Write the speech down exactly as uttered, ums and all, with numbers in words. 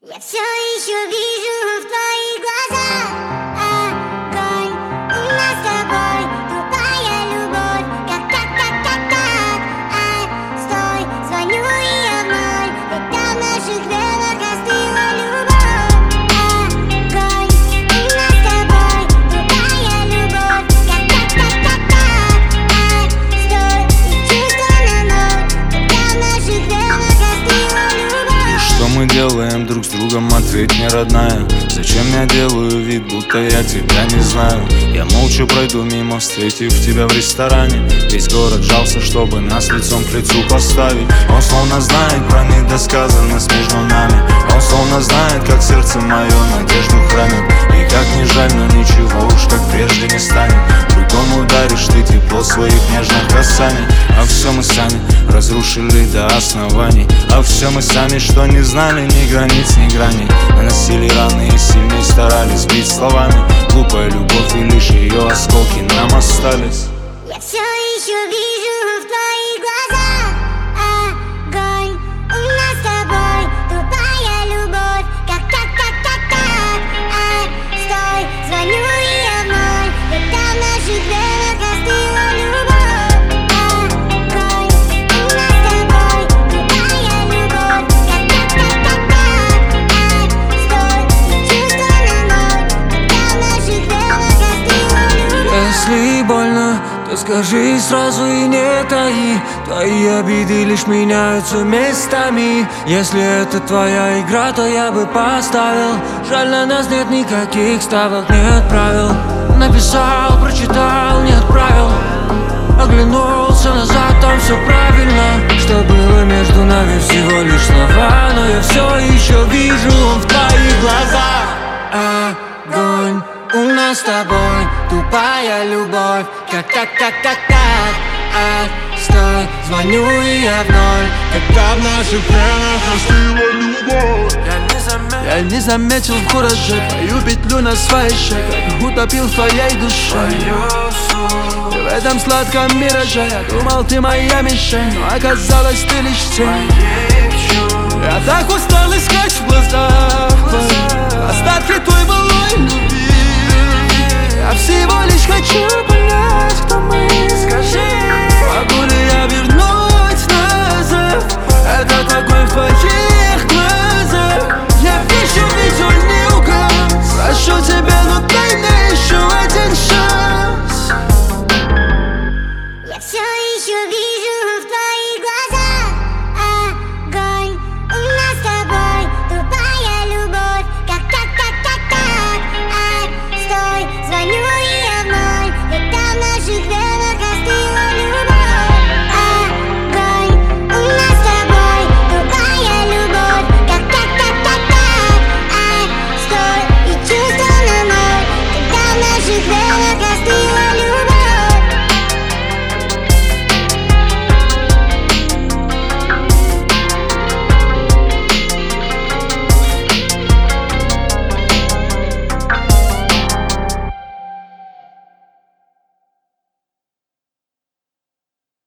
Я все еще вижу в твоих глазах огонь. У нас с тобой тупая любовь. Как так, так, так, так, отстой. Звоню и я вновь, когда в наших венах остыла любовь. Огонь. У нас с тобой тупая любовь. Как так, так, так, так, отстой. И чувства на ноль, когда в наших венах остыла любовь. Что мы делаем друг с другом, ответь мне, родная. Зачем я делаю вид, будто я тебя не знаю? Я молча пройду мимо, встретив тебя в ресторане. Весь город жался, чтобы нас лицом к лицу поставить. Он словно знает про недосказанность между нами. Он словно знает, как сердце мое надежду хранит. И как не жаль, но ничего уж как прежде не станет. Другому даришь ты тепло своих нежных касаний. А все мы сами разрушили до оснований. А все мы сами, что не знали ни границ, ни граней. Наносили раны и сильнее старались сбить словами. Глупая любовь и лишь ее осколки нам остались. Я все еще вижу в твоих глазах огонь. У нас с тобой тупая любовь. Как так, так, так, так, отстой. Звоню и я вновь, когда в наших венах остыла любовь. Огонь. У нас с тобой тупая любовь. Как так, так, так, так, отстой. И чувства на ноль, когда в наших венах остыла любовь. Если больно, то скажи сразу и не таи. Твои обиды лишь меняются местами. Если это твоя игра, то я бы поставил. Жаль, на нас нет никаких ставок, нет правил. Написал, прочитал, не отправил. Оглянулся назад, там все правильно. Что было между нами, всего лишь слова. Но я все еще вижу в твоих глазах огонь. У нас с тобой тупая любовь. Как так, так, так, так, отстой. Звоню и я вновь, когда в наших венах остыла любовь. Я не заметил, я не заметил в кураже твою петлю на своей шее, как утопил в твоей душе. И в этом сладком мираже я думал, ты моя мишень, но оказалось, ты лишь тень. Я так устал искать в глазах остатки той былой любви. Я всего лишь хочу